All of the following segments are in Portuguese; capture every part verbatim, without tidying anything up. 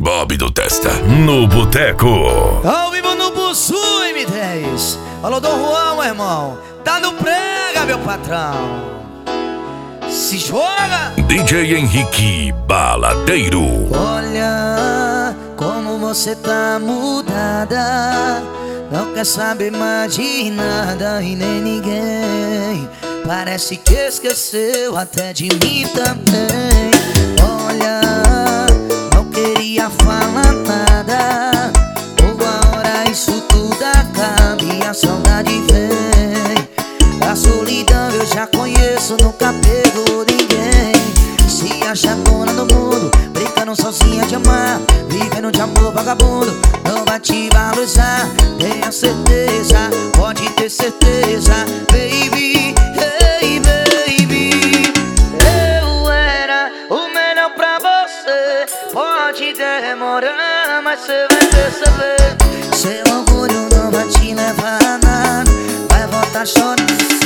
Bob do Testa, no Boteco. Ao vivo no Bussu M dez. Alô, Dom Juan, meu irmão. Tá no prega, meu patrão. Se joga. D J Henrique Baladeiro. Olha como você tá mudada. Não quer saber mais de nada e nem ninguém. Parece que esqueceu até de mim também. Olha, não queria falar nada. Uma hora isso tudo acaba e a saudade vem. A solidão eu já conheço, nunca pego ninguém. Se acha dona do mundo, brincando sozinha de amar, vivendo de amor vagabundo, não vai te valorizar. Tenha certeza, pode ter certeza, baby. Hey baby, eu era o melhor pra você. Pode demorar, mas cê vai perceber. Seu orgulho não vai te levar a nada, vai voltar chorando.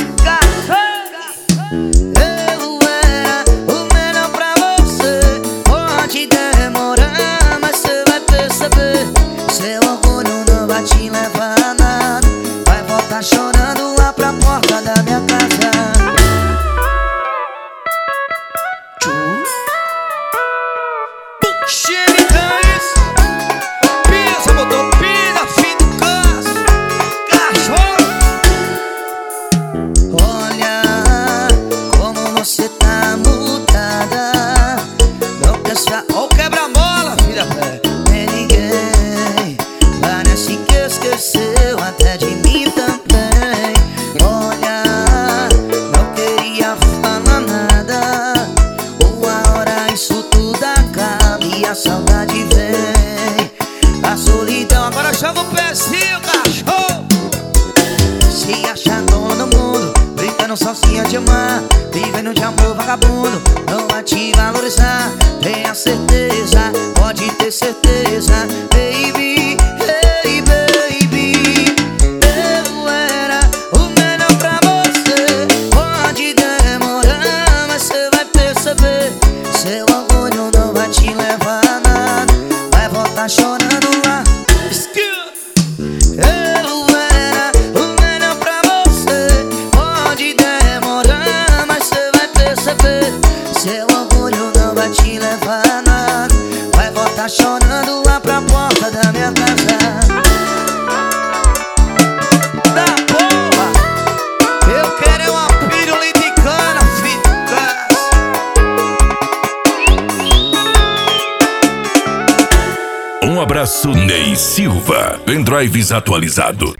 Eu era o melhor pra você. Pode demorar, mas cê vai perceber. Seu orgulho não vai te levar a nada, vai voltar chorando lá pra porta da minha casa. Xericães, pisa, botou pina, fim do caso, cachorro. Olha como você tá mudada. Não quer saber, ó, quebra-mola, filha, nem ninguém. Parece que esqueceu até de mim também. Olha, não queria falar nada. Uma hora isso tudo acaba e a saudade vem. A solidão agora chama o pezinho, cachorro. Se acha dona do mundo, brincando sozinha de amar, vivendo de amor vagabundo, não vai te valorizar. Tenha certeza, pode ter certeza, baby. Hey baby, eu era o melhor pra você. Pode demorar, mas cê vai perceber. Seu orgulho não vai te levar a nada, vai voltar chorando lá. Eu era o melhor pra você. Pode demorar, mas cê vai perceber. Seu orgulho não vai te levar a nada, vai voltar chorando lá pra porta da minha casa. Da porra, eu quero é uma pirulita de cana, fita. Um abraço, Ney Silva. Pendrives atualizado.